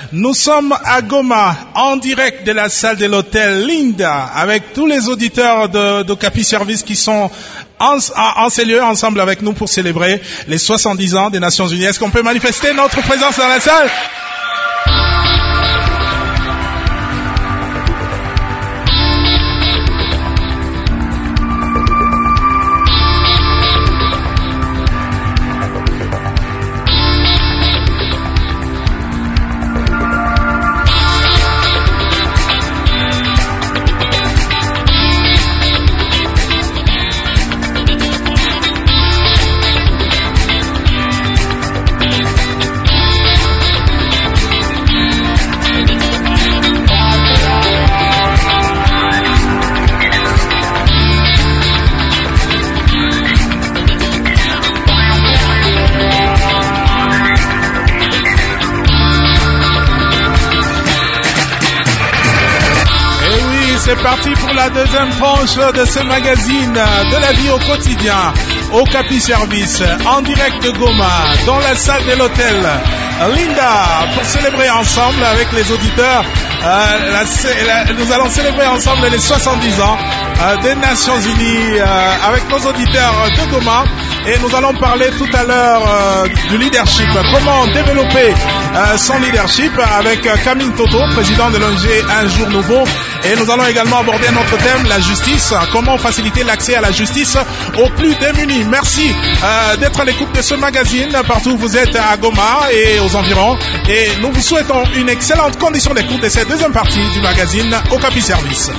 Nous sommes à Goma, en direct de la salle de l'hôtel Linda, avec tous les auditeurs d'Okapi Service qui sont en ces lieux ensemble avec nous pour célébrer les 70 ans des Nations Unies. Est-ce qu'on peut manifester notre présence dans la salle? C'est parti pour la deuxième tranche de ce magazine de la vie au quotidien, Okapi Service, en direct de Goma, dans la salle de l'hôtel Linda, pour célébrer ensemble avec les auditeurs. Nous allons célébrer ensemble les 70 ans des Nations Unies avec nos auditeurs de Goma. Et nous allons parler tout à l'heure du leadership. Comment développer son leadership avec Camille Toto, président de l'ONG Un Jour Nouveau. Et nous allons également aborder notre thème, la justice. Comment faciliter l'accès à la justice aux plus démunis. Merci d'être à l'écoute de ce magazine partout où vous êtes à Goma et aux environs. Et nous vous souhaitons une excellente condition d'écoute de cette deuxième partie du magazine Okapi Service.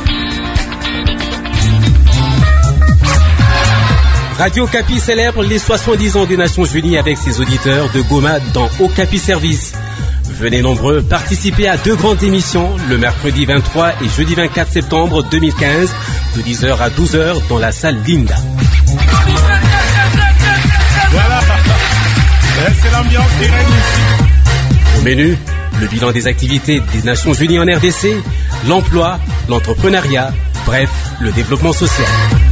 Radio Okapi célèbre les 70 ans des Nations Unies avec ses auditeurs de Goma dans Okapi Service. Venez nombreux participer à deux grandes émissions le mercredi 23 et jeudi 24 septembre 2015 de 10h à 12h dans la salle Linda. Voilà, c'est l'ambiance qui règne ici. Au menu, le bilan des activités des Nations Unies en RDC, l'emploi, l'entrepreneuriat, bref, le développement social.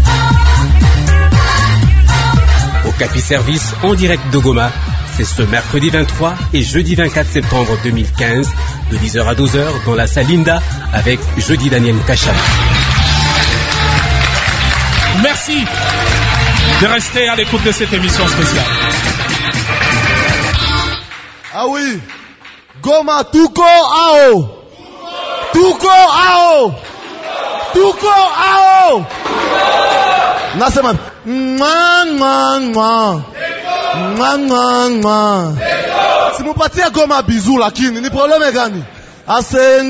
Okapi Service en direct de Goma, c'est ce mercredi 23 et jeudi 24 septembre 2015 de 10h à 12h dans la salle Linda avec Jeudi Daniel Kachama. Merci de rester à l'écoute de cette émission spéciale. Ah oui, Goma Tuko Ao, Tuko Ao, Tuko Ao. Nasema si vous partez à Goma bisous lakini ni problème gani? Ase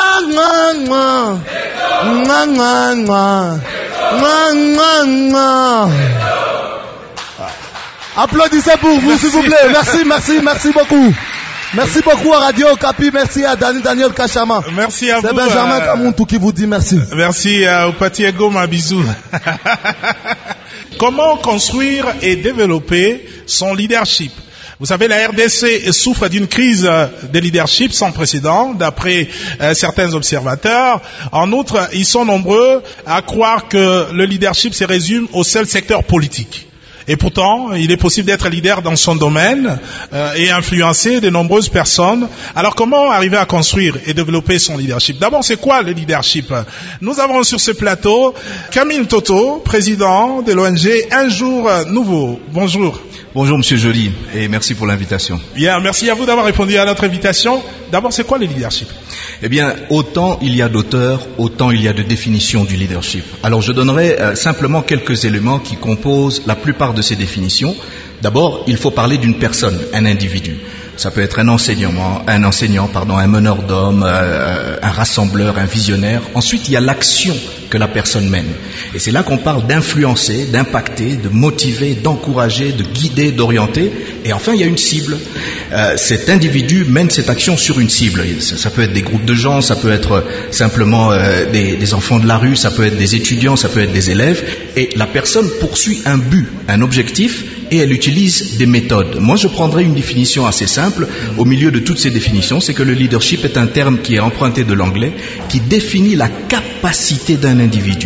applaudissez pour vous s'il vous plaît. Merci beaucoup. Merci beaucoup à Radio Okapi, merci à Daniel Kachama. Merci à vous. C'est Benjamin Kamuntu qui vous dit merci. Merci au Pati Goma, bisous. Comment construire et développer son leadership? Vous savez, la RDC souffre d'une crise de leadership sans précédent, d'après certains observateurs. En outre, ils sont nombreux à croire que le leadership se résume au seul secteur politique. Et pourtant, il est possible d'être leader dans son domaine et influencer de nombreuses personnes. Alors, comment arriver à construire et développer son leadership? D'abord, c'est quoi le leadership? Nous avons sur ce plateau Camille Toto, président de l'ONG Un Jour Nouveau. Bonjour. Bonjour Monsieur Joly et merci pour l'invitation. Bien, merci à vous d'avoir répondu à notre invitation. D'abord, c'est quoi le leadership? Eh bien, autant il y a d'auteurs, autant il y a de définitions du leadership. Alors, je donnerai simplement quelques éléments qui composent la plupart de ces définitions. D'abord, il faut parler d'une personne, un individu. Ça peut être un enseignant, un meneur d'hommes, un rassembleur, un visionnaire. Ensuite, il y a l'action que la personne mène. Et c'est là qu'on parle d'influencer, d'impacter, de motiver, d'encourager, de guider, d'orienter. Et enfin, il y a une cible. Cet individu mène cette action sur une cible. Ça peut être des groupes de gens, ça peut être simplement des enfants de la rue, ça peut être des étudiants, ça peut être des élèves. Et la personne poursuit un but, un objectif, et elle utilise des méthodes. Moi, je prendrais une définition assez simple. Au milieu de toutes ces définitions, c'est que le leadership est un terme qui est emprunté de l'anglais, qui définit la capacité d'un individu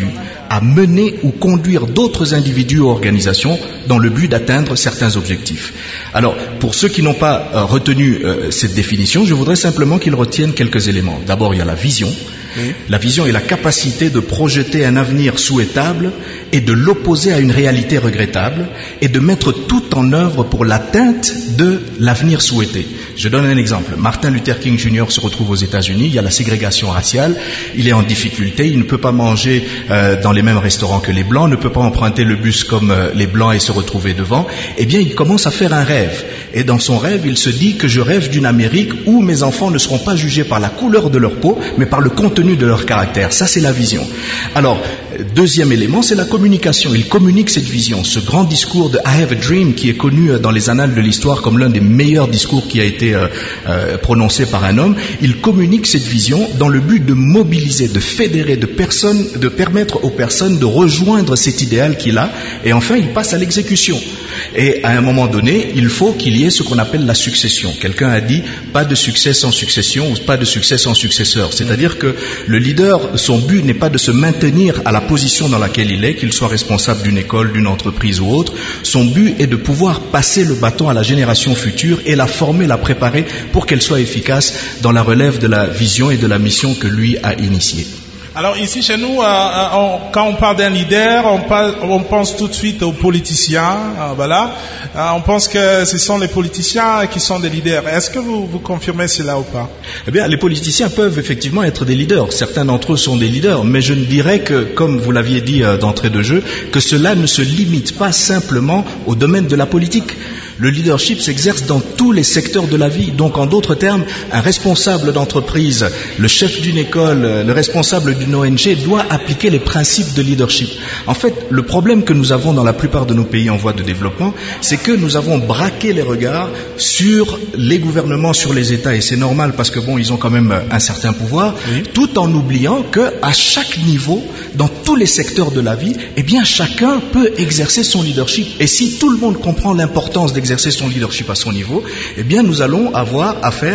à mener ou conduire d'autres individus ou organisations dans le but d'atteindre certains objectifs. Alors, pour ceux qui n'ont pas retenu cette définition, je voudrais simplement qu'ils retiennent quelques éléments. D'abord, il y a la vision. Oui. La vision est la capacité de projeter un avenir souhaitable et de l'opposer à une réalité regrettable et de mettre tout en œuvre pour l'atteinte de l'avenir souhaité. Je donne un exemple. Martin Luther King Jr. se retrouve aux États-Unis, il y a la ségrégation raciale, il est en difficulté, il ne peut pas manger dans les mêmes restaurants que les Blancs, ne peut pas emprunter le bus comme les Blancs et se retrouver devant. Eh bien, il commence à faire un rêve. Et dans son rêve, il se dit que je rêve d'une Amérique où mes enfants ne seront pas jugés par la couleur de leur peau, mais par le contenu de leur caractère. Ça, c'est la vision. Alors, deuxième élément, c'est la communication. Il communique cette vision. Ce grand discours de I Have a Dream, qui est connu dans les annales de l'histoire comme l'un des meilleurs discours qui a été prononcé par un homme, il communique cette vision dans le but de mobiliser, de fédérer, de permettre aux personnes de rejoindre cet idéal qu'il a, et enfin, il passe à l'exécution. Et à un moment donné, il faut qu'il y ait ce qu'on appelle la succession. Quelqu'un a dit, pas de succès sans succession, ou pas de succès sans successeur. C'est-à-dire que le leader, son but n'est pas de se maintenir à la position dans laquelle il est, qu'il soit responsable d'une école, d'une entreprise ou autre. Son but est de pouvoir passer le bâton à la génération future et la former, la préparer pour qu'elle soit efficace dans la relève de la vision et de la mission que lui a initiée. Alors ici chez nous, quand on parle d'un leader, on pense tout de suite aux politiciens. Voilà, on pense que ce sont les politiciens qui sont des leaders. Est-ce que vous confirmez cela ou pas? Eh bien, les politiciens peuvent effectivement être des leaders. Certains d'entre eux sont des leaders, mais je ne dirais que, comme vous l'aviez dit d'entrée de jeu, que cela ne se limite pas simplement au domaine de la politique. Le leadership s'exerce dans tous les secteurs de la vie. Donc, en d'autres termes, un responsable d'entreprise, le chef d'une école, le responsable d'une ONG doit appliquer les principes de leadership. En fait, le problème que nous avons dans la plupart de nos pays en voie de développement, c'est que nous avons braqué les regards sur les gouvernements, sur les États, et c'est normal parce que bon, ils ont quand même un certain pouvoir, oui, tout en oubliant que à chaque niveau, dans tous les secteurs de la vie, eh bien, chacun peut exercer son leadership. Et si tout le monde comprend l'importance d'exercer son leadership à son niveau, eh bien nous allons avoir affaire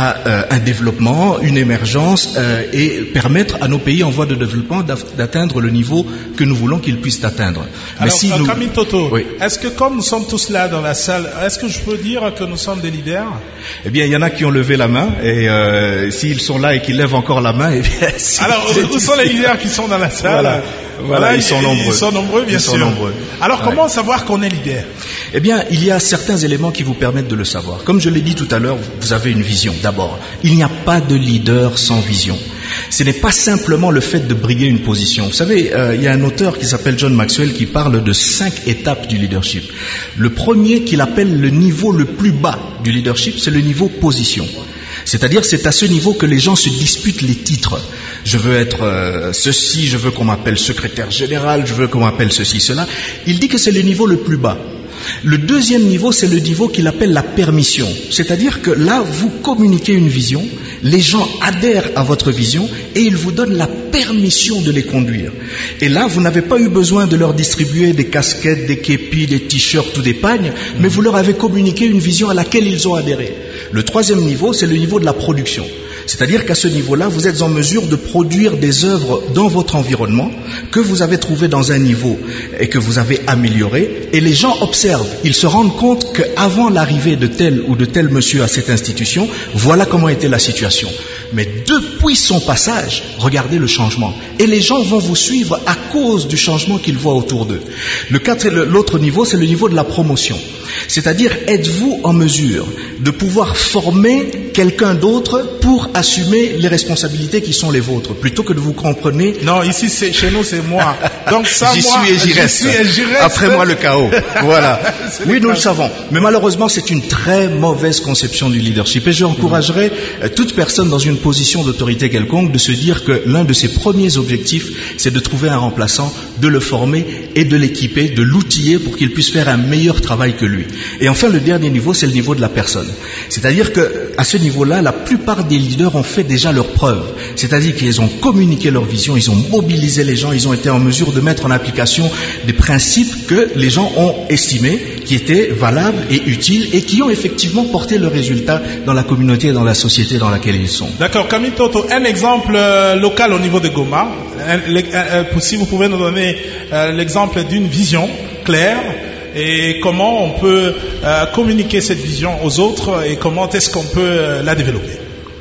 à un développement, une émergence et permettre à nos pays en voie de développement d'atteindre le niveau que nous voulons qu'ils puissent atteindre. Alors, si Camille Toto, oui, est-ce que comme nous sommes tous là dans la salle, est-ce que je peux dire que nous sommes des leaders? Eh bien, il y en a qui ont levé la main et s'ils sont là et qu'ils lèvent encore la main, eh bien... Alors, où sont les leaders qui sont dans la salle? Voilà, ils sont nombreux. Ils sont nombreux, bien sûr. Alors, comment savoir qu'on est leader? Eh bien, il y a certains éléments qui vous permettent de le savoir. Comme je l'ai dit tout à l'heure, vous avez une vision. D'abord, il n'y a pas de leader sans vision. Ce n'est pas simplement le fait de briguer une position. Vous savez, il y a un auteur qui s'appelle John Maxwell qui parle de 5 étapes du leadership. Le premier qu'il appelle le niveau le plus bas du leadership, c'est le niveau position. C'est-à-dire, c'est à ce niveau que les gens se disputent les titres. Je veux être ceci, je veux qu'on m'appelle secrétaire général, je veux qu'on m'appelle ceci, cela. Il dit que c'est le niveau le plus bas. Le deuxième niveau, c'est le niveau qu'il appelle la permission. C'est-à-dire que là, vous communiquez une vision, les gens adhèrent à votre vision et ils vous donnent la permission de les conduire. Et là, vous n'avez pas eu besoin de leur distribuer des casquettes, des képis, des t-shirts ou des pagnes, mais vous leur avez communiqué une vision à laquelle ils ont adhéré. Le troisième niveau, c'est le niveau de la production. C'est-à-dire qu'à ce niveau-là, vous êtes en mesure de produire des œuvres dans votre environnement que vous avez trouvé dans un niveau et que vous avez amélioré. Et les gens observent, ils se rendent compte qu'avant l'arrivée de tel ou de tel monsieur à cette institution, voilà comment était la situation. Mais depuis son passage, regardez le changement. Et les gens vont vous suivre à cause du changement qu'ils voient autour d'eux. L'autre niveau, c'est le niveau de la promotion. C'est-à-dire, êtes-vous en mesure de pouvoir former quelqu'un d'autre pour assumer les responsabilités qui sont les vôtres, plutôt que de vous comprendre. Non, ici, chez nous, c'est moi. Donc ça, j'y suis et j'y reste. Après moi, le chaos. Voilà. Oui, nous le savons. Mais malheureusement, c'est une très mauvaise conception du leadership. Et j'encouragerais toute personne dans une position d'autorité quelconque de se dire que l'un de ses premiers objectifs, c'est de trouver un remplaçant, de le former et de l'équiper, de l'outiller pour qu'il puisse faire un meilleur travail que lui. Et enfin, le dernier niveau, c'est le niveau de la personne. C'est-à-dire que à ce niveau niveau-là, la plupart des leaders ont fait déjà leurs preuves. C'est-à-dire qu'ils ont communiqué leur vision, ils ont mobilisé les gens, ils ont été en mesure de mettre en application des principes que les gens ont estimés, qui étaient valables et utiles et qui ont effectivement porté le résultat dans la communauté et dans la société dans laquelle ils sont. D'accord. Camille Toto, un exemple local au niveau de Goma. Si vous pouvez nous donner l'exemple d'une vision claire et comment on peut communiquer cette vision aux autres et comment est-ce qu'on peut la développer.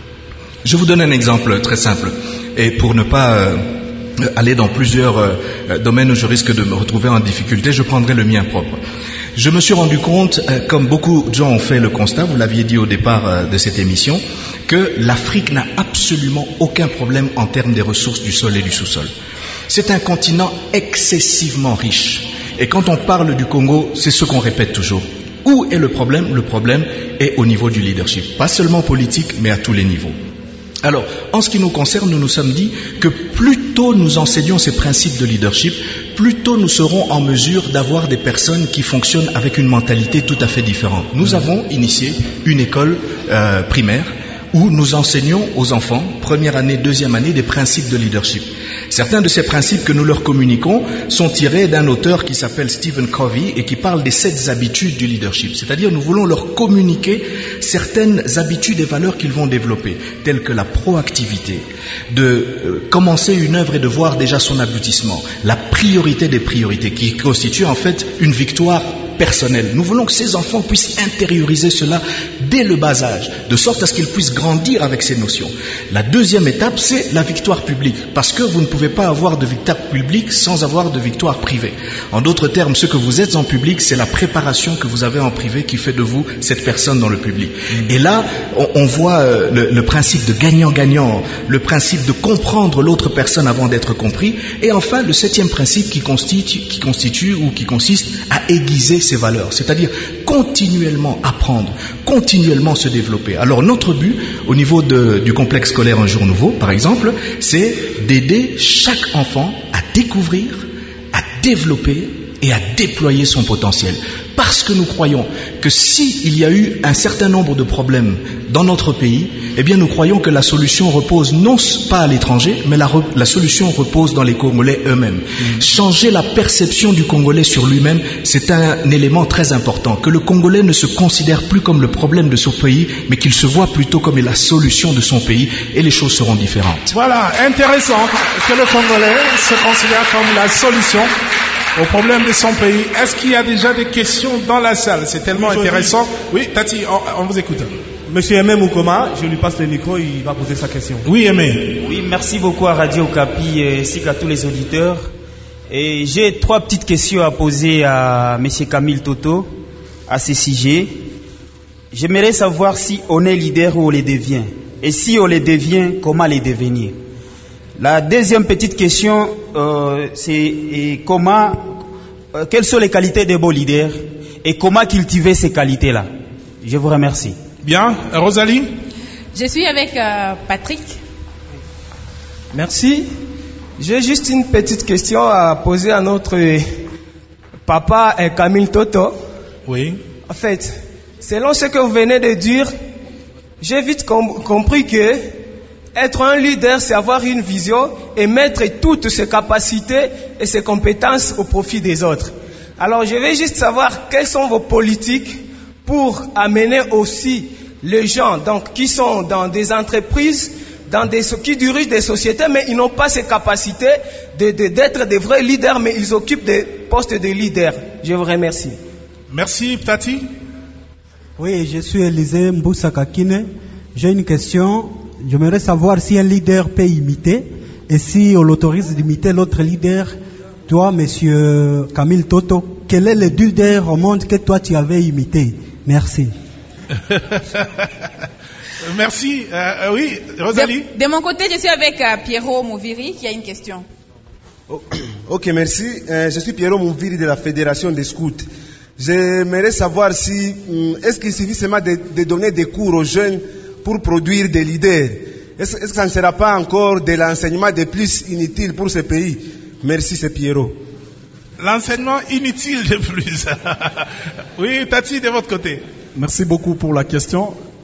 Je vous donne un exemple très simple et pour ne pas aller dans plusieurs domaines où je risque de me retrouver en difficulté, je prendrai le mien propre. Je me suis rendu compte, comme beaucoup de gens ont fait le constat, vous l'aviez dit au départ de cette émission, que l'Afrique n'a absolument aucun problème en termes des ressources du sol et du sous-sol. C'est un continent excessivement riche. Et quand on parle du Congo, c'est ce qu'on répète toujours. Où est le problème ? Le problème est au niveau du leadership. Pas seulement politique, mais à tous les niveaux. Alors, en ce qui nous concerne, nous nous sommes dit que plus tôt nous enseignons ces principes de leadership, plus tôt nous serons en mesure d'avoir des personnes qui fonctionnent avec une mentalité tout à fait différente. Nous avons initié une école primaire où nous enseignons aux enfants, première année, deuxième année, des principes de leadership. Certains de ces principes que nous leur communiquons sont tirés d'un auteur qui s'appelle Stephen Covey et qui parle des 7 habitudes du leadership. C'est-à-dire, nous voulons leur communiquer certaines habitudes et valeurs qu'ils vont développer, telles que la proactivité, de commencer une œuvre et de voir déjà son aboutissement, la priorité des priorités, qui constitue en fait une victoire personnelle. Nous voulons que ces enfants puissent intérioriser cela dès le bas âge, de sorte à ce qu'ils puissent grandir avec ces notions. La deuxième étape, c'est la victoire publique, parce que vous ne pouvez pas avoir de victoire publique sans avoir de victoire privée. En d'autres termes, ce que vous êtes en public, c'est la préparation que vous avez en privé qui fait de vous cette personne dans le public. Et là, on voit le principe de gagnant-gagnant, le principe de comprendre l'autre personne avant d'être compris, et enfin le 7e principe qui consiste à aiguiser ses valeurs, c'est-à-dire continuellement apprendre, continuellement se développer. Alors notre but au niveau du complexe scolaire Un Jour Nouveau, par exemple, c'est d'aider chaque enfant à découvrir, à développer et à déployer son potentiel. Parce que nous croyons que s'il y a eu un certain nombre de problèmes dans notre pays, eh bien nous croyons que la solution repose non pas à l'étranger, mais la solution repose dans les Congolais eux-mêmes. Changer la perception du Congolais sur lui-même, c'est un élément très important. Que le Congolais ne se considère plus comme le problème de son pays, mais qu'il se voit plutôt comme la solution de son pays, et les choses seront différentes. Voilà, intéressant que le Congolais se considère comme la solution au problème de son pays. Est-ce qu'il y a déjà des questions dans la salle? C'est tellement intéressant. Oui, Tati, on vous écoute. Monsieur Aimé Moukoma, je lui passe le micro, il va poser sa question. Oui, Aimé. Oui, merci beaucoup à Radio Okapi ainsi qu'à tous les auditeurs. Et j'ai 3 petites questions à poser à Monsieur Camille Toto à ce sujet. J'aimerais savoir si on est leader ou on les devient. Et si on les devient, comment les devenir? La deuxième petite question, c'est quelles sont les qualités des beaux leaders et comment cultiver ces qualités-là? Je vous remercie. Bien, Rosalie? Je suis avec Patrick. Merci. J'ai juste une petite question à poser à notre papa Camille Toto. Oui. En fait, selon ce que vous venez de dire, j'ai vite compris que être un leader, c'est avoir une vision et mettre toutes ses capacités et ses compétences au profit des autres. Alors, je vais juste savoir quelles sont vos politiques pour amener aussi les gens qui sont dans des entreprises, qui dirigent des sociétés, mais ils n'ont pas ces capacités d'être des vrais leaders, mais ils occupent des postes de leaders. Je vous remercie. Merci, Tati. Oui, je suis Élisée Mboussakakine. J'ai une question. J'aimerais savoir si un leader peut imiter et si on l'autorise d'imiter l'autre leader. Toi, monsieur Camille Toto, quel est le leader au monde que toi tu avais imité? Merci. Merci. Oui, Rosalie. De mon côté, je suis avec Pierrot Mouviri qui a une question. Ok, merci. Je suis Pierrot Mouviri de la Fédération des Scouts. J'aimerais savoir est-ce qu'il suffit seulement de donner des cours aux jeunes pour produire des leaders? Est-ce que ça ne sera pas encore de l'enseignement de plus inutile pour ce pays? Merci, c'est Pierrot. L'enseignement inutile de plus. Oui, Tati, de votre côté. Merci beaucoup pour la question.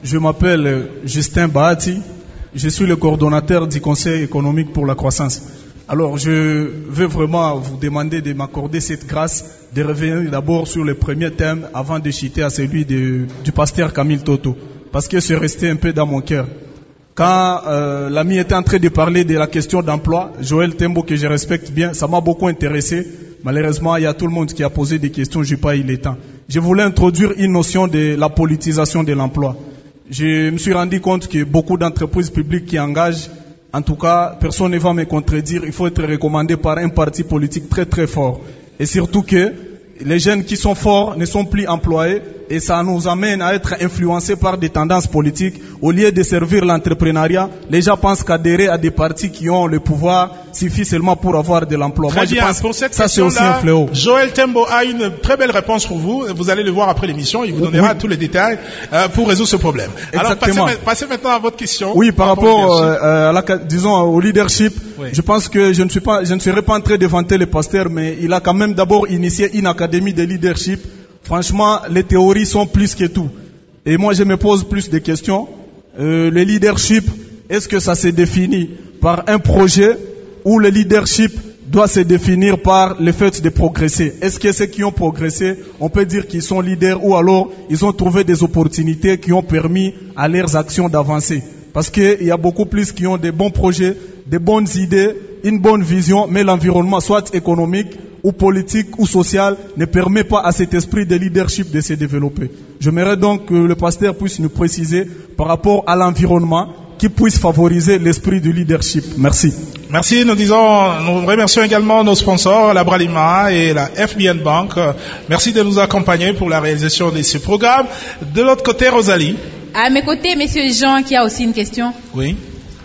Je m'appelle Justin Bahati. Je suis le coordonnateur du Conseil économique pour la croissance. Alors, je veux vraiment vous demander de m'accorder cette grâce de revenir d'abord sur le premier thème avant de chuter à celui du pasteur Camille Toto. Parce que c'est resté un peu dans mon cœur. Quand l'ami était en train de parler de la question d'emploi, Joël Tembo, que je respecte bien, ça m'a beaucoup intéressé. Malheureusement, il y a tout le monde qui a posé des questions, je n'ai pas eu le temps. Je voulais introduire une notion de la politisation de l'emploi. Je me suis rendu compte que beaucoup d'entreprises publiques qui engagent, en tout cas, personne ne va me contredire, il faut être recommandé par un parti politique très très fort. Et surtout que les jeunes qui sont forts ne sont plus employés et ça nous amène à être influencés par des tendances politiques. Au lieu de servir l'entrepreneuriat, les gens pensent qu'adhérer à des partis qui ont le pouvoir suffit seulement pour avoir de l'emploi. Très bien. Je pense pour cette que ça c'est aussi un question-là, fléau. Joël Tembo a une très belle réponse pour vous. Vous allez le voir après l'émission. Il vous donnera tous les détails pour résoudre ce problème. Exactement. Alors, passez maintenant à votre question. Oui, par rapport disons, au leadership, oui. Je pense que je ne serai pas en train de vanter le pasteur, mais il a quand même d'abord initié une académie de leadership. Franchement, les théories sont plus que tout. Et moi, je me pose plus de questions. Le leadership, est-ce que ça se définit par un projet ou le leadership doit se définir par le fait de progresser? Est-ce que ceux qui ont progressé, on peut dire qu'ils sont leaders ou alors ils ont trouvé des opportunités qui ont permis à leurs actions d'avancer? Parce qu'il y a beaucoup plus qui ont des bons projets, des bonnes idées, une bonne vision, mais l'environnement, soit économique ou politique ou social, ne permet pas à cet esprit de leadership de se développer. J'aimerais donc que le pasteur puisse nous préciser par rapport à l'environnement qui puisse favoriser l'esprit du leadership. Merci. Merci. Nous remercions également nos sponsors, la Bralima et la FBN Bank. Merci de nous accompagner pour la réalisation de ce programme. De l'autre côté, Rosalie. À mes côtés, monsieur Jean, qui a aussi une question. Oui.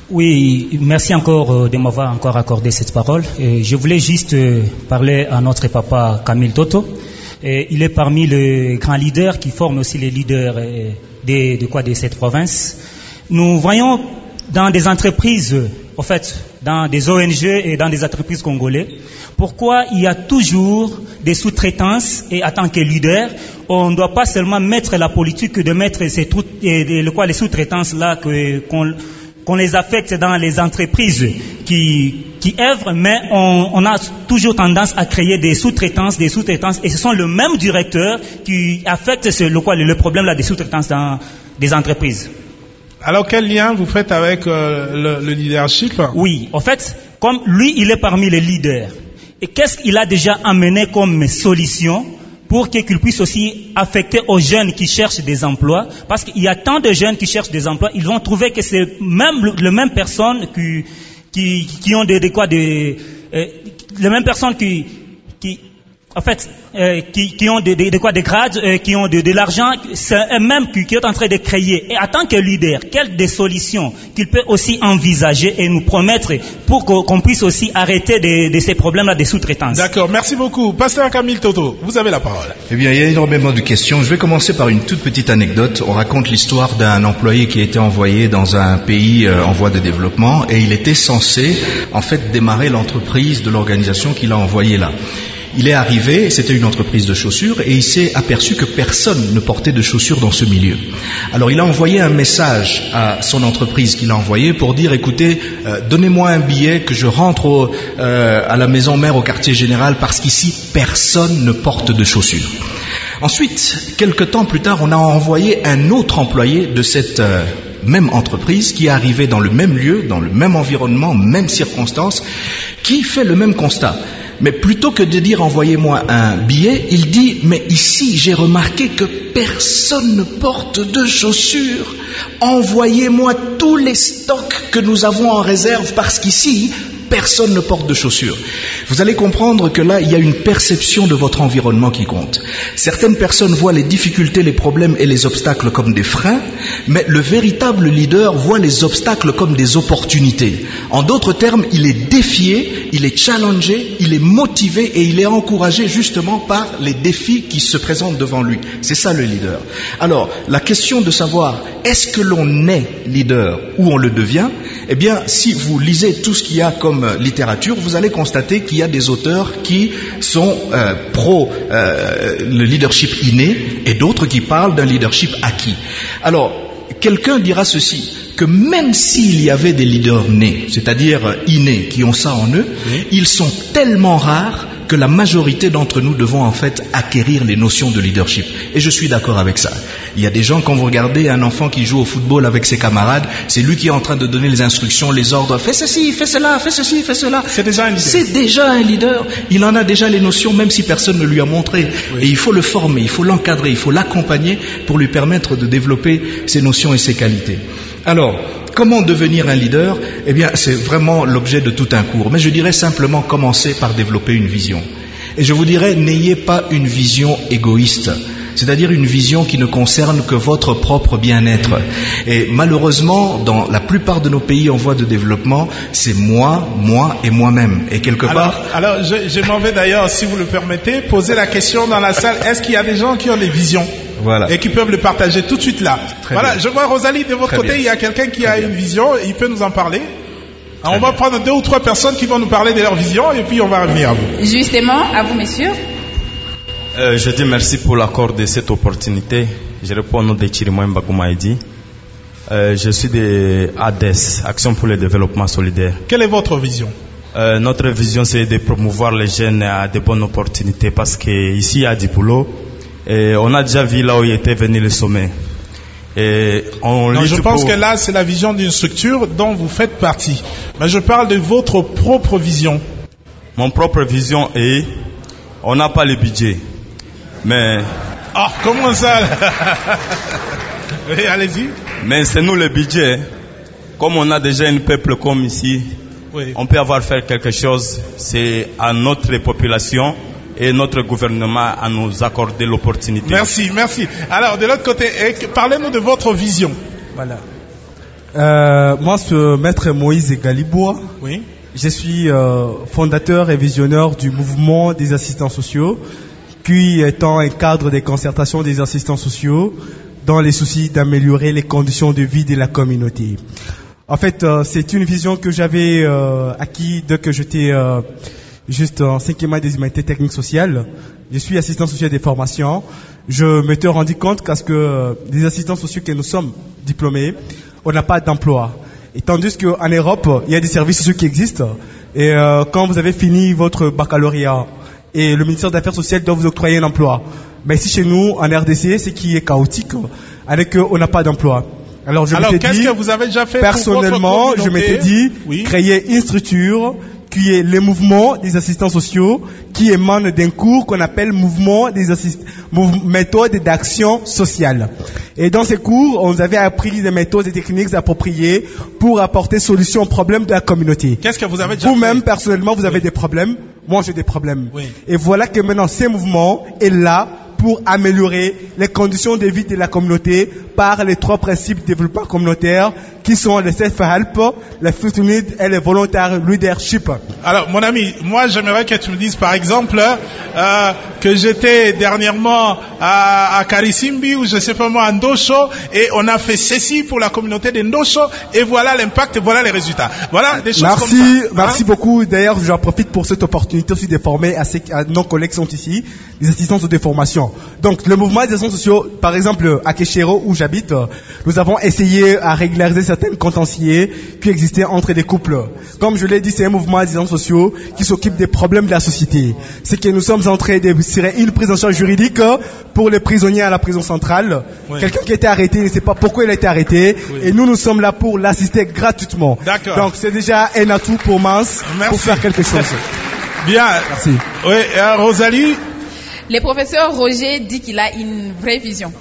Oui, merci encore de m'avoir encore accordé cette parole. Je voulais juste parler à notre papa Camille Toto. Il est parmi les grands leaders qui forment aussi les leaders de cette province. Nous voyons dans des entreprises, en fait, dans des ONG et dans des entreprises congolaises, pourquoi il y a toujours des sous-traitances et en tant que leader, on ne doit pas seulement mettre la politique que de mettre les sous-traitances là qu'on les affecte dans les entreprises qui œuvrent, mais on a toujours tendance à créer des sous-traitances, et ce sont le même directeur qui affecte le problème là des sous-traitances dans des entreprises. Alors quel lien vous faites avec le leadership? Oui, en fait, comme lui, il est parmi les leaders. Et qu'est-ce qu'il a déjà amené comme solution pour qu'il puisse aussi affecter aux jeunes qui cherchent des emplois? Parce qu'il y a tant de jeunes qui cherchent des emplois, ils vont trouver que c'est même les mêmes personnes qui ont les mêmes personnes qui ont des grades, qui ont de l'argent, c'est eux-mêmes qui est en train de créer. Et en tant que leader, quelles des solutions qu'il peut aussi envisager et nous promettre pour qu'on puisse aussi arrêter de ces problèmes-là des sous-traitances. D'accord, merci beaucoup. Pasteur Camille Toto, vous avez la parole. Eh bien, il y a énormément de questions. Je vais commencer par une toute petite anecdote. On raconte l'histoire d'un employé qui a été envoyé dans un pays en voie de développement et il était censé, en fait, démarrer l'entreprise de l'organisation qui l'a envoyé là. Il est arrivé, c'était une entreprise de chaussures, et il s'est aperçu que personne ne portait de chaussures dans ce milieu. Alors il a envoyé un message à son entreprise qu'il a envoyé pour dire, écoutez, donnez-moi un billet que je rentre à la maison mère au quartier général parce qu'ici personne ne porte de chaussures. Ensuite, quelque temps plus tard, on a envoyé un autre employé de cette même entreprise qui est arrivé dans le même lieu, dans le même environnement, mêmes circonstances, qui fait le même constat. Mais plutôt que de dire envoyez-moi un billet, il dit mais ici j'ai remarqué que personne ne porte de chaussures. Envoyez-moi tous les stocks que nous avons en réserve parce qu'ici personne ne porte de chaussures. Vous allez comprendre que là, il y a une perception de votre environnement qui compte. Certaines personnes voient les difficultés, les problèmes et les obstacles comme des freins, mais le véritable leader voit les obstacles comme des opportunités. En d'autres termes, il est défié, il est challengé, il est motivé et il est encouragé justement par les défis qui se présentent devant lui. C'est ça le leader. Alors, la question de savoir est-ce que l'on est leader ou on le devient, eh bien, si vous lisez tout ce qu'il y a comme littérature, vous allez constater qu'il y a des auteurs qui sont le leadership inné et d'autres qui parlent d'un leadership acquis. Alors, quelqu'un dira ceci, que même s'il y avait des leaders nés, c'est-à-dire innés, qui ont ça en eux, ils sont tellement rares que la majorité d'entre nous devons en fait acquérir les notions de leadership. Et je suis d'accord avec ça. Il y a des gens, quand vous regardez un enfant qui joue au football avec ses camarades, c'est lui qui est en train de donner les instructions, les ordres, fais ceci, fais cela, fais ceci, fais cela. C'est déjà un leader. C'est déjà un leader. Il en a déjà les notions, même si personne ne lui a montré. Oui. Et il faut le former, il faut l'encadrer, il faut l'accompagner pour lui permettre de développer ses notions et ses qualités. Alors, comment devenir un leader? Eh bien, c'est vraiment l'objet de tout un cours. Mais je dirais simplement commencer par développer une vision. Et je vous dirais, n'ayez pas une vision égoïste. C'est-à-dire une vision qui ne concerne que votre propre bien-être. Et malheureusement, dans la plupart de nos pays en voie de développement, c'est moi et moi-même. Et quelque part... Alors je m'en vais d'ailleurs, si vous le permettez, poser la question dans la salle. Est-ce qu'il y a des gens qui ont des visions? Voilà. Et qui peuvent le partager tout de suite là. Très voilà, bien. Je vois Rosalie de votre côté, il y a quelqu'un qui a une vision, il peut nous en parler. Alors, on va prendre 2 ou 3 personnes qui vont nous parler de leur vision et puis on va revenir à vous. Justement, à vous messieurs. Je dis merci pour l'accord de cette opportunité. Je réponds au nom de Chirimoy Mbagoumaïdi. Je suis de ADES, Action pour le développement solidaire. Quelle est votre vision? Notre vision, c'est de promouvoir les jeunes à de bonnes opportunités parce qu'ici, il y a du boulot. Et on a déjà vu là où il était venu le sommet. Et je pense que là, c'est la vision d'une structure dont vous faites partie. Mais je parle de votre propre vision. Mon propre vision est, on n'a pas le budget. Mais... Ah, comment ça? Oui, allez-y. Mais c'est nous le budget. Comme on a déjà un peuple comme ici, oui. On peut avoir fait quelque chose. C'est à notre population et notre gouvernement à nous accorder l'opportunité. Merci, merci. Alors, de l'autre côté, parlez-nous de votre vision. Voilà. Moi, c'est Maître Moïse Galibois. Oui. Je suis fondateur et visionnaire du mouvement des assistants sociaux, qui étant un cadre des concertations des assistants sociaux dans les soucis d'améliorer les conditions de vie de la communauté. En fait, c'est une vision que j'avais acquis dès que j'étais juste en 5e année des humanités techniques sociales. Je suis assistant social des formations. Je m'étais rendu compte qu'à ce que les assistants sociaux que nous sommes diplômés, on n'a pas d'emploi. Et tandis qu'en Europe, il y a des services sociaux qui existent. Et quand vous avez fini votre baccalauréat, et le ministère des Affaires sociales doit vous octroyer un emploi. Mais ici chez nous, en RDC, c'est qui est chaotique, avec on n'a pas d'emploi. Alors qu'est-ce que vous avez déjà fait personnellement, je m'étais dit, oui, créer une structure qui est le mouvement des assistants sociaux, qui émane d'un cours qu'on appelle mouvement des méthodes d'action sociale. Et dans ces cours, on avait appris des méthodes et techniques appropriées pour apporter solution aux problèmes de la communauté. Qu'est-ce que vous avez déjà fait? Vous-même, personnellement, vous avez des problèmes. Moi, j'ai des problèmes. Oui. Et voilà que maintenant, ce mouvement est là pour améliorer les conditions de vie de la communauté par les 3 principes de développement communautaire qui sont le self-help, le fulfillment et le volontaire leadership. Alors, mon ami, moi, j'aimerais que tu me dises, par exemple, que j'étais dernièrement à Karisimbi ou je sais pas moi, à Ndosho, et on a fait ceci pour la communauté de Ndosho, et voilà l'impact, voilà les résultats. Voilà des choses comme ça. Merci beaucoup. D'ailleurs, j'en profite pour cette opportunité aussi de former à nos collègues qui sont ici, les assistants de formation. Donc, le mouvement des assistants sociaux, par exemple, à Keshero, où j'habite, nous avons essayé à régulariser certains contentieux qui existaient entre des couples. Comme je l'ai dit, c'est un mouvement des assistants sociaux qui s'occupe des problèmes de la société. C'est que nous sommes en train de tirer une prise en charge juridique pour les prisonniers à la prison centrale. Oui. Quelqu'un qui a été arrêté ne sait pas pourquoi il a été arrêté. Oui. Et nous sommes là pour l'assister gratuitement. D'accord. Donc, c'est déjà un atout pour Mans pour faire quelque chose. Bien. Merci. Oui, Rosalie. Le professeur Roger dit qu'il a une vraie vision.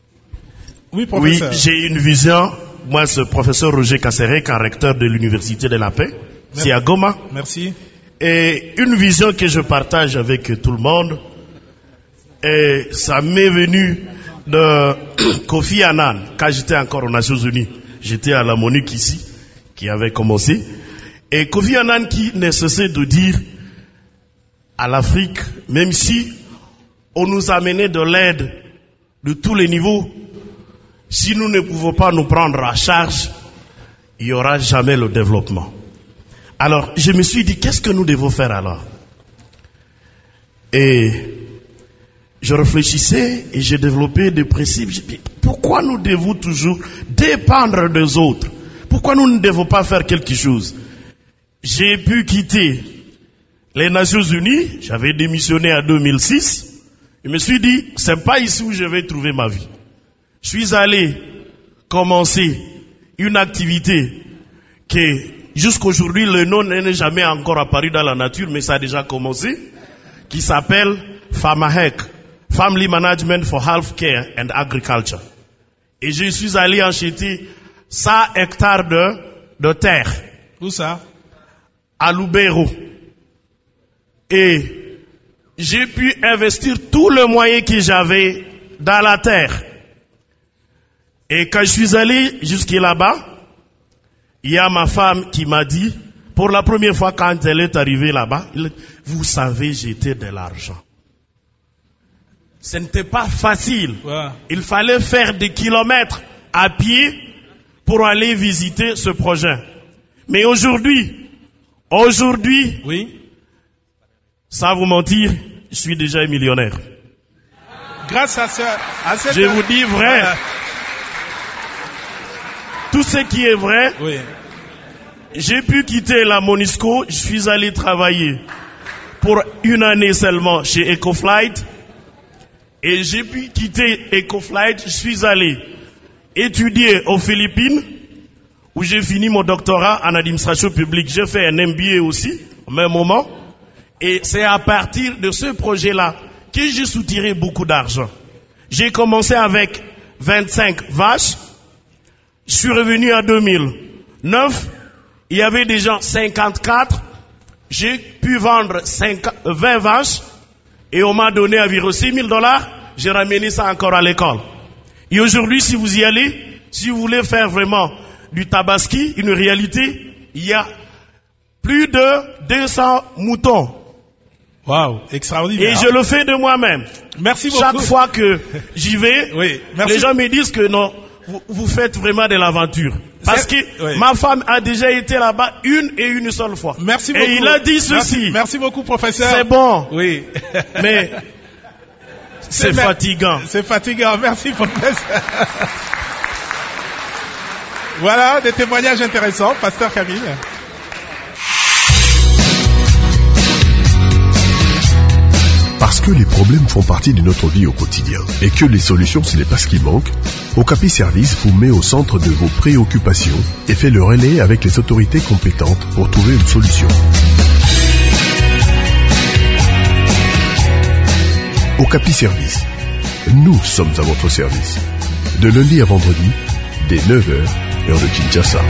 Oui, professeur. Oui, j'ai une vision. Moi, c'est le professeur Roger Kasserek, recteur de l'Université de la Paix. C'est à Goma. Merci. Et une vision que je partage avec tout le monde, et ça m'est venu de Kofi Annan, quand j'étais encore aux Nations Unies. J'étais à la MONUC ici, qui avait commencé. Et Kofi Annan qui ne cessait de dire à l'Afrique, même si on nous a mené de l'aide de tous les niveaux, si nous ne pouvons pas nous prendre à charge, il n'y aura jamais le développement. Alors, je me suis dit, qu'est-ce que nous devons faire alors? Et je réfléchissais et j'ai développé des principes. J'ai dit, pourquoi nous devons toujours dépendre des autres? Pourquoi nous ne devons pas faire quelque chose? J'ai pu quitter les Nations Unies, j'avais démissionné en 2006. Je me suis dit, c'est pas ici où je vais trouver ma vie. Je suis allé commencer une activité que jusqu'aujourd'hui le nom n'est jamais encore apparu dans la nature, mais ça a déjà commencé, qui s'appelle FAMAHEC, Family Management for Healthcare and Agriculture. Et je suis allé acheter 100 hectares de terre. Où ça? À Lubero. Et j'ai pu investir tout le moyen que j'avais dans la terre. Et quand je suis allé jusqu'à là-bas, il y a ma femme qui m'a dit, pour la première fois quand elle est arrivée là-bas, vous savez, j'étais de l'argent. Ce n'était pas facile. Ouais. Il fallait faire des kilomètres à pied pour aller visiter ce projet. Mais aujourd'hui, oui, sans vous mentir, je suis déjà millionnaire. Grâce à cette... Je vous dis vrai. Tout ce qui est vrai, oui. J'ai pu quitter la Monisco, je suis allé travailler pour 1 année seulement chez EcoFlight. Et j'ai pu quitter EcoFlight, je suis allé étudier aux Philippines, où j'ai fini mon doctorat en administration publique. J'ai fait un MBA aussi, au même moment. Et c'est à partir de ce projet-là que j'ai soutiré beaucoup d'argent. J'ai commencé avec 25 vaches. Je suis revenu en 2009. Il y avait déjà 54. J'ai pu vendre 20 vaches. Et on m'a donné environ $6,000. J'ai ramené ça encore à l'école. Et aujourd'hui, si vous y allez, si vous voulez faire vraiment du tabaski, une réalité, il y a plus de 200 moutons. Waouh, extraordinaire. Et je le fais de moi-même. Merci beaucoup. Chaque fois que j'y vais, oui, les gens me disent que non, vous faites vraiment de l'aventure. Parce que oui. Ma femme a déjà été là-bas une seule fois. Merci beaucoup. Et il a dit ceci. Merci beaucoup, professeur. C'est bon. Oui. Mais c'est fatigant. C'est fatigant. Merci, professeur. Voilà, des témoignages intéressants. Pasteur Camille. Parce que les problèmes font partie de notre vie au quotidien et que les solutions, ce n'est pas ce qui manque, Okapi Service vous met au centre de vos préoccupations et fait le relais avec les autorités compétentes pour trouver une solution. Okapi Service. Nous sommes à votre service. De lundi à vendredi, dès 9h, heure de Kinshasa.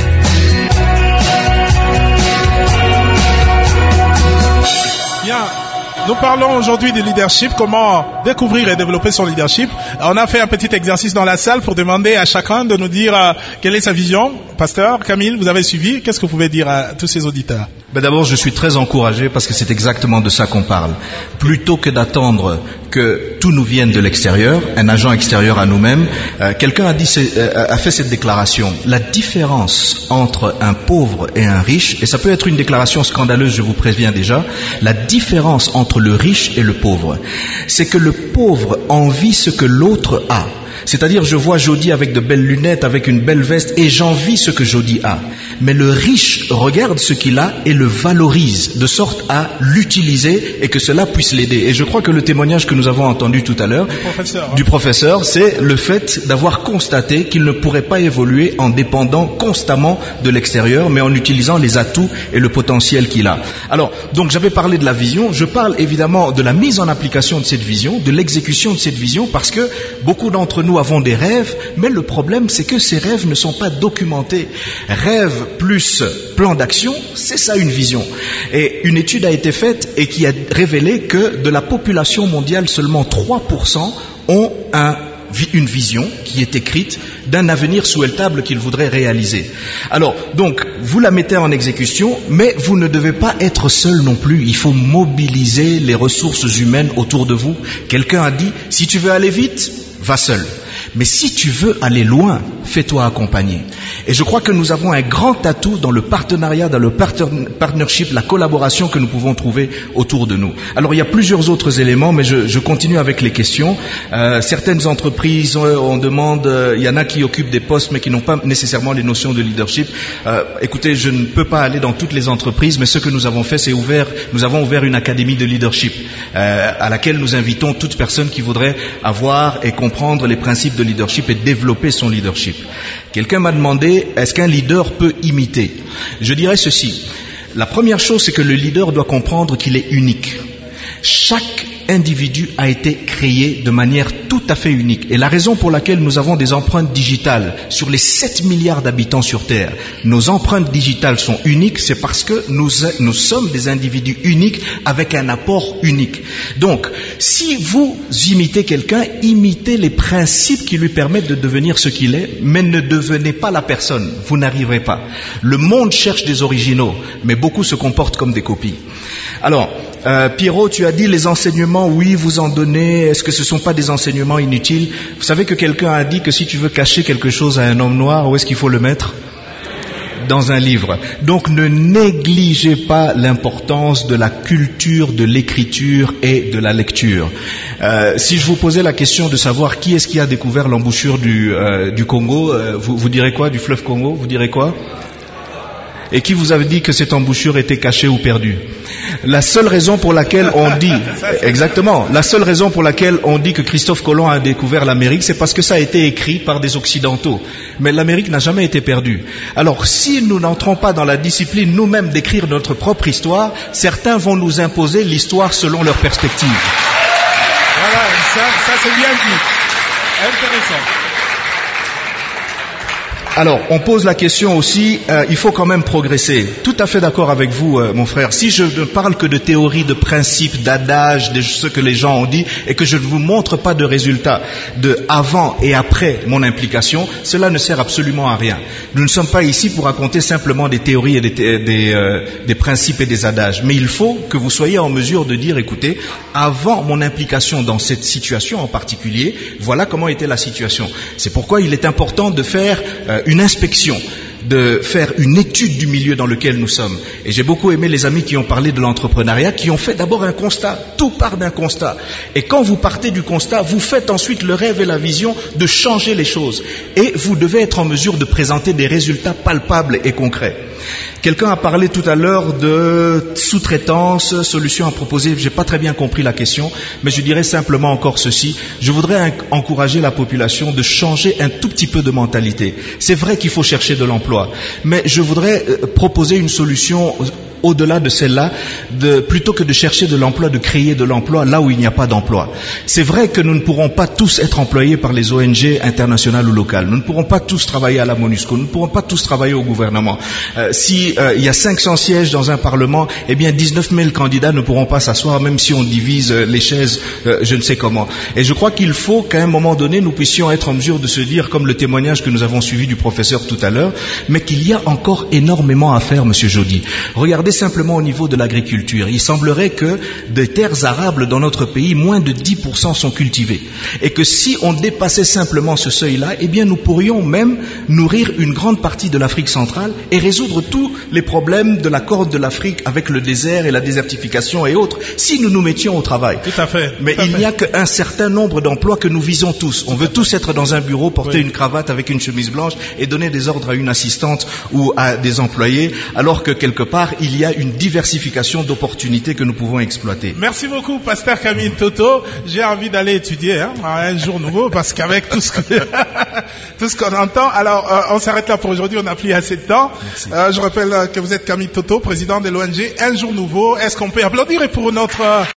Bien. Nous parlons aujourd'hui du leadership, comment découvrir et développer son leadership. On a fait un petit exercice dans la salle pour demander à chacun de nous dire quelle est sa vision. Pasteur Camille, vous avez suivi. Qu'est-ce que vous pouvez dire à tous ces auditeurs? D'abord, je suis très encouragé parce que c'est exactement de ça qu'on parle. Plutôt que d'attendre que tout nous vienne de l'extérieur, un agent extérieur à nous-mêmes, quelqu'un a fait cette déclaration. La différence entre un pauvre et un riche, et ça peut être une déclaration scandaleuse, je vous préviens déjà, la différence entre le riche et le pauvre, c'est que le pauvre envie ce que l'autre a. C'est-à-dire, je vois Jody avec de belles lunettes, avec une belle veste, et j'envie ce que Jody a. Mais le riche regarde ce qu'il a et le valorise, de sorte à l'utiliser et que cela puisse l'aider. Et je crois que le témoignage que nous avons entendu tout à l'heure du professeur, c'est le fait d'avoir constaté qu'il ne pourrait pas évoluer en dépendant constamment de l'extérieur, mais en utilisant les atouts et le potentiel qu'il a. Alors, donc j'avais parlé de la vision, je parle évidemment de la mise en application de cette vision, de l'exécution de cette vision, parce que beaucoup d'entre nous avons des rêves, mais le problème c'est que ces rêves ne sont pas documentés. Rêve plus plan d'action, c'est ça une vision. Et une étude a été faite et qui a révélé que de la population mondiale, seulement 3% ont une vision qui est écrite d'un avenir souhaitable qu'ils voudraient réaliser. Alors, donc, vous la mettez en exécution, mais vous ne devez pas être seul non plus. Il faut mobiliser les ressources humaines autour de vous. Quelqu'un a dit, si tu veux aller vite, va seul. Mais si tu veux aller loin, fais-toi accompagner. Et je crois que nous avons un grand atout dans le partenariat, dans le partnership, la collaboration que nous pouvons trouver autour de nous. Alors il y a plusieurs autres éléments, mais je continue avec les questions. Certaines entreprises, on demande, il y en a qui occupent des postes, mais qui n'ont pas nécessairement les notions de leadership. Écoutez, je ne peux pas aller dans toutes les entreprises, mais ce que nous avons fait, c'est nous avons ouvert une académie de leadership, à laquelle nous invitons toute personne qui voudrait avoir et comprendre les principes de leadership et développer son leadership. Quelqu'un m'a demandé, est-ce qu'un leader peut imiter? Je dirais ceci. La première chose, c'est que le leader doit comprendre qu'il est unique. Chaque individu a été créé de manière tout à fait unique. Et la raison pour laquelle nous avons des empreintes digitales sur les 7 milliards d'habitants sur Terre, nos empreintes digitales sont uniques, c'est parce que nous sommes des individus uniques avec un apport unique. Donc, si vous imitez quelqu'un, imitez les principes qui lui permettent de devenir ce qu'il est, mais ne devenez pas la personne. Vous n'arriverez pas. Le monde cherche des originaux, mais beaucoup se comportent comme des copies. Alors, Pierrot, tu as dit les enseignements, oui, vous en donnez, est-ce que ce ne sont pas des enseignements inutiles? Vous savez que quelqu'un a dit que si tu veux cacher quelque chose à un homme noir, où est-ce qu'il faut le mettre? Dans un livre. Donc ne négligez pas l'importance de la culture, de l'écriture et de la lecture. Si je vous posais la question de savoir qui est-ce qui a découvert l'embouchure du Congo, vous direz quoi? Du fleuve Congo, vous direz quoi? Et qui vous avait dit que cette embouchure était cachée ou perdue? La seule raison pour laquelle on dit, exactement, la seule raison pour laquelle on dit que Christophe Colomb a découvert l'Amérique, c'est parce que ça a été écrit par des Occidentaux. Mais l'Amérique n'a jamais été perdue. Alors, si nous n'entrons pas dans la discipline nous-mêmes d'écrire notre propre histoire, certains vont nous imposer l'histoire selon leur perspective. Voilà, ça c'est bien dit. Intéressant. Alors, on pose la question aussi, il faut quand même progresser. Tout à fait d'accord avec vous, mon frère. Si je ne parle que de théories, de principes, d'adages, de ce que les gens ont dit, et que je ne vous montre pas de résultats de avant et après mon implication, cela ne sert absolument à rien. Nous ne sommes pas ici pour raconter simplement des théories et des principes et des adages. Mais il faut que vous soyez en mesure de dire, écoutez, avant mon implication dans cette situation en particulier, voilà comment était la situation. C'est pourquoi il est important de faire une inspection, de faire une étude du milieu dans lequel nous sommes. Et j'ai beaucoup aimé les amis qui ont parlé de l'entrepreneuriat, qui ont fait d'abord un constat. Tout part d'un constat. Et quand vous partez du constat, vous faites ensuite le rêve et la vision de changer les choses. Et vous devez être en mesure de présenter des résultats palpables et concrets. Quelqu'un a parlé tout à l'heure de sous-traitance, solution à proposer. J'ai pas très bien compris la question, mais je dirais simplement encore ceci. Je voudrais encourager la population de changer un tout petit peu de mentalité. C'est vrai qu'il faut chercher de l'emploi, mais je voudrais proposer une solution au-delà de celle-là, plutôt que de chercher de l'emploi, de créer de l'emploi là où il n'y a pas d'emploi. C'est vrai que nous ne pourrons pas tous être employés par les ONG internationales ou locales. Nous ne pourrons pas tous travailler à la MONUSCO. Nous ne pourrons pas tous travailler au gouvernement. Si il y a 500 sièges dans un parlement, eh bien 19 000 candidats ne pourront pas s'asseoir, même si on divise les chaises, je ne sais comment. Et je crois qu'il faut qu'à un moment donné, nous puissions être en mesure de se dire, comme le témoignage que nous avons suivi du professeur tout à l'heure, mais qu'il y a encore énormément à faire, Monsieur Jody. Regardez simplement au niveau de l'agriculture. Il semblerait que des terres arables dans notre pays, moins de 10% sont cultivées. Et que si on dépassait simplement ce seuil-là, eh bien nous pourrions même nourrir une grande partie de l'Afrique centrale et résoudre tous les problèmes de la Corne de l'Afrique avec le désert et la désertification et autres, si nous nous mettions au travail. Tout à fait. Mais il n'y a qu'un certain nombre d'emplois que nous visons tous. On veut tous être dans un bureau, porter une cravate avec une chemise blanche et donner des ordres à une assistante ou à des employés, alors que quelque part, il y a une diversification d'opportunités que nous pouvons exploiter. Merci beaucoup, Pasteur Camille Toto. J'ai envie d'aller étudier un jour nouveau, parce qu'avec tout ce qu'on entend, alors on s'arrête là pour aujourd'hui, on n'a plus assez de temps. Je rappelle que vous êtes Camille Toto, président de l'ONG Un Jour Nouveau. Est-ce qu'on peut applaudir pour notre